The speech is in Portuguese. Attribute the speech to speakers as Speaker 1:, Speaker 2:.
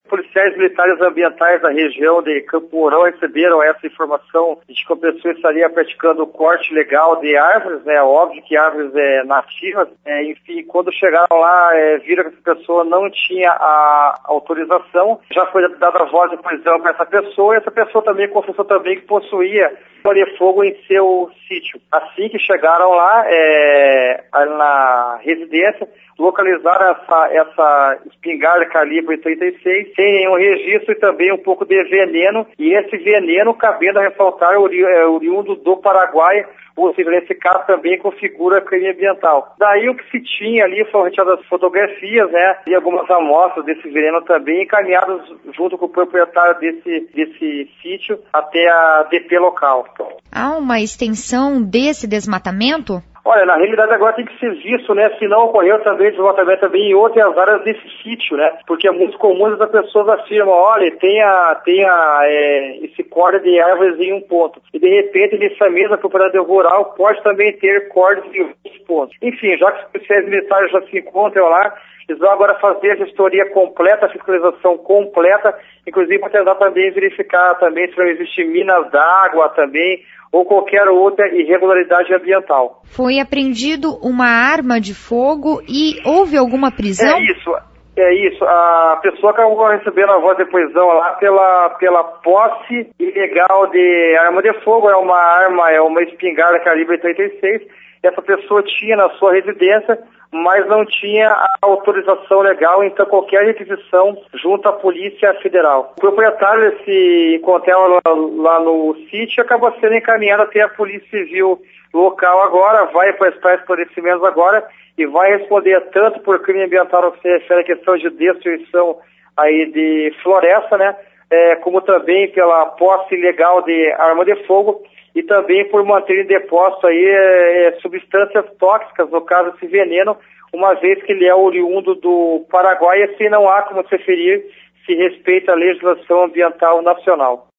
Speaker 1: Policiais militares ambientais da região de Campo Mourão receberam essa informação de que a pessoa estaria praticando o corte legal de árvores, né? Óbvio que árvores nativas. Enfim, quando chegaram lá, viram que essa pessoa não tinha a autorização. Já foi dada voz de prisão para essa pessoa e essa pessoa também confessou também que possuía arma de fogo em seu sítio. Assim que chegaram lá, na residência, localizaram essa espingarda calibre 36, sem nenhum registro e também um pouco de veneno, e esse veneno, cabendo a ressaltar, oriundo do Paraguai, ou seja, nesse caso também configura crime ambiental. Daí o que se tinha ali foram retiradas fotografias, né, e algumas amostras desse veneno também encaminhadas junto com o proprietário desse sítio até a DP local.
Speaker 2: Há uma extensão desse desmatamento?
Speaker 1: Olha, na realidade agora tem que ser visto, né, se não ocorreu também desmatamento também em outras áreas desse sítio, né, porque é muito comum as pessoas afirmam, olha, tem esse corte de árvores em um ponto, e de repente nessa mesma propriedade rural pode também ter cortes em outros pontos. Enfim, já que os policiais militares já se encontram lá, eles vão agora fazer a gestoria completa, a fiscalização completa, inclusive para tentar também verificar também se não existe minas d'água também, ou qualquer outra irregularidade ambiental.
Speaker 2: Foi apreendido uma arma de fogo e houve alguma prisão?
Speaker 1: É isso. A pessoa acabou recebendo a voz de prisão lá pela posse ilegal de arma de fogo. É uma espingarda calibre 36. Essa pessoa tinha na sua residência, mas não tinha a autorização legal, então qualquer requisição junto à Polícia Federal. O proprietário se encontrava lá no sítio e acabou sendo encaminhado até a Polícia Civil local agora, vai prestar esclarecimentos agora e vai responder tanto por crime ambiental no que se refere à questão de destruição aí de floresta, né, como também pela posse ilegal de arma de fogo, e também por manter em depósito aí substâncias tóxicas, no caso esse veneno, uma vez que ele é oriundo do Paraguai, e assim não há como se referir se respeita a legislação ambiental nacional.